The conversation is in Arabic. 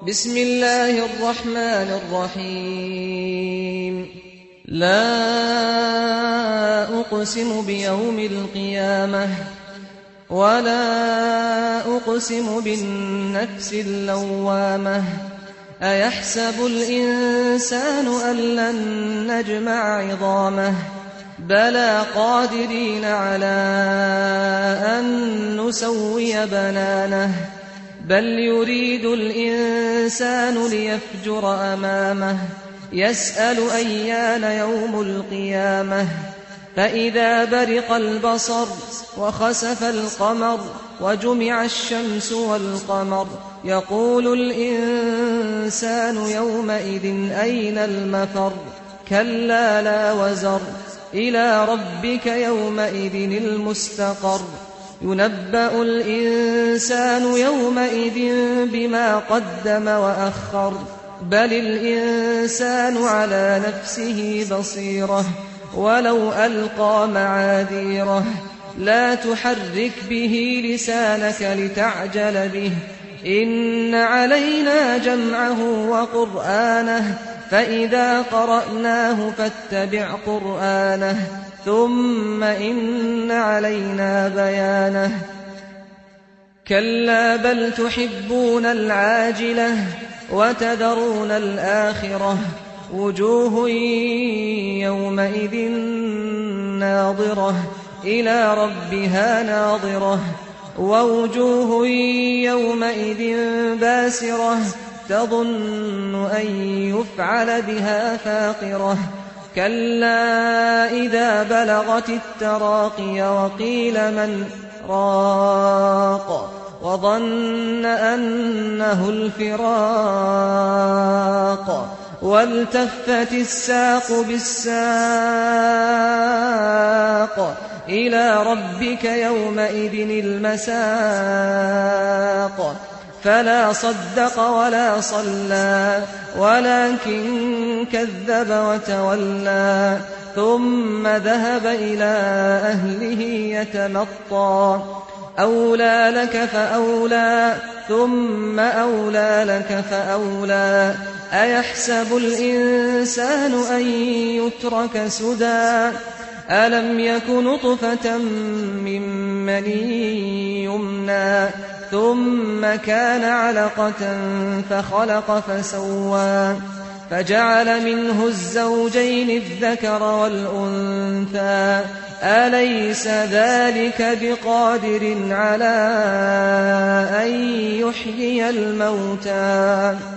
بسم الله الرحمن الرحيم لا أقسم بيوم القيامة ولا أقسم بالنفس اللوامة أيحسب الإنسان أن لن نجمع عظامه بلى قادرين على أن نسوي بنانه بل يريد الإنسان ليفجر أمامه يسأل أيان يوم القيامة فإذا برق البصر وخسف القمر وجمع الشمس والقمر يقول الإنسان يومئذ أين المفر كلا لا وزر إلى ربك يومئذ المستقر ينبأ الإنسان يومئذ بما قدم وأخر بل الإنسان على نفسه بصيرة ولو ألقى معاذيره لا تحرك به لسانك لتعجل به إن علينا جمعه وقرآنه فإذا قرأناه فاتبع قرآنه ثم إن علينا بيانه كلا بل تحبون العاجلة وتذرون الآخرة وجوه يومئذ ناظرة إلى ربها ناظرة ووجوه يومئذ باسرة تظن أن يفعل بها فاقرة كلا إذا بلغت التراقي وقيل من راق وظن أنه الفراق والتفت الساق بالساق إلى ربك يومئذ المساق فلا صدق ولا صلى ولكن كذب وتولى ثم ذهب إلى أهله يتمطى أولى لك فأولى ثم أولى لك فأولى أيحسب الإنسان أن يترك سدى ألم يك نطفة من مني يمنى ثم كان علقة فخلق فسوى فجعل منه الزوجين الذكر والأنثى أليس ذلك بقادر على أن يحيي الموتى